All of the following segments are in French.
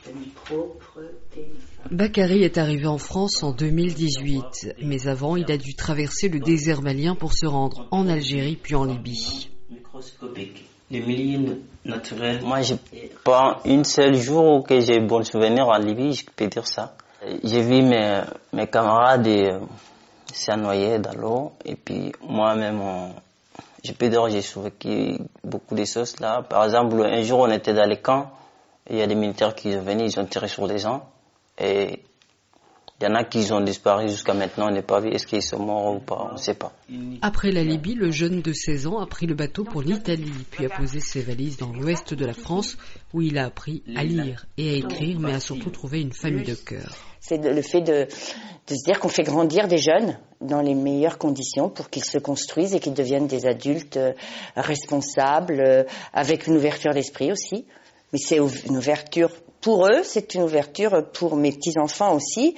Bakary est arrivé en France en 2018, mais avant, il a dû traverser le désert malien pour se rendre en Algérie puis en Libye. Les milieux naturels. Moi, j'ai pas un seul jour que j'ai bon souvenir en Libye, je peux dire ça. J'ai vu mes camarades se noyer dans l'eau, et puis moi-même, je peux dire j'ai survécu beaucoup de choses là. Par exemple, un jour, on était dans les camps, et il y a des militaires qui sont venus, ils ont tiré sur des gens, et il y en a qui ont disparu jusqu'à maintenant, on n'a pas vu, est-ce qu'ils sont morts ou pas, on ne sait pas. Après la Libye, le jeune de 16 ans a pris le bateau pour l'Italie, puis a posé ses valises dans l'ouest de la France, où il a appris à lire et à écrire, mais a surtout trouvé une famille de cœur. C'est le fait de se dire qu'on fait grandir des jeunes dans les meilleures conditions pour qu'ils se construisent et qu'ils deviennent des adultes responsables, avec une ouverture d'esprit aussi. Mais c'est une ouverture pour eux, c'est une ouverture pour mes petits-enfants aussi.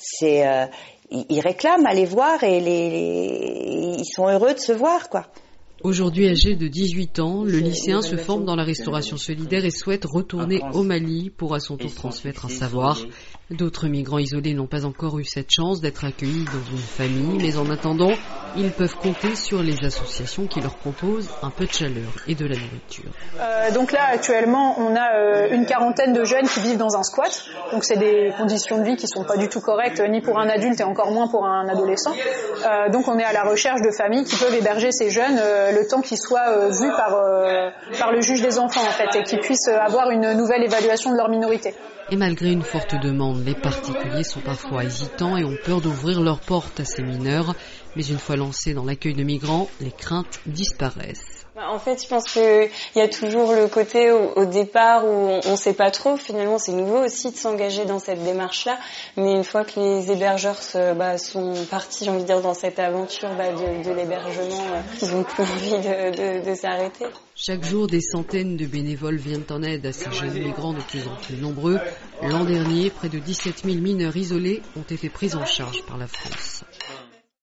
Ils réclament à les voir et ils sont heureux de se voir, quoi. Aujourd'hui âgé de 18 ans, le lycéen se forme dans la restauration solidaire et souhaite retourner au Mali pour à son tour transmettre un savoir. D'autres migrants isolés n'ont pas encore eu cette chance d'être accueillis dans une famille, mais en attendant, ils peuvent compter sur les associations qui leur proposent un peu de chaleur et de la nourriture. Donc là, actuellement, on a une quarantaine de jeunes qui vivent dans un squat. Donc c'est des conditions de vie qui sont pas du tout correctes, ni pour un adulte et encore moins pour un adolescent. Donc on est à la recherche de familles qui peuvent héberger ces jeunes le temps qu'ils soient vus par le juge des enfants, en fait, et qu'ils puissent avoir une nouvelle évaluation de leur minorité. Et malgré une forte demande, les particuliers sont parfois hésitants et ont peur d'ouvrir leurs portes à ces mineurs. Mais une fois lancés dans l'accueil de migrants, les craintes disparaissent. En fait, je pense qu'il y a toujours le côté au départ où on ne sait pas trop. Finalement, c'est nouveau aussi de s'engager dans cette démarche-là. Mais une fois que les hébergeurs sont partis, j'ai envie de dire, dans cette aventure de l'hébergement, ils n'ont plus envie de s'arrêter. Chaque jour, des centaines de bénévoles viennent en aide à ces jeunes migrants de plus en plus nombreux. L'an dernier, près de 17 000 mineurs isolés ont été pris en charge par la France.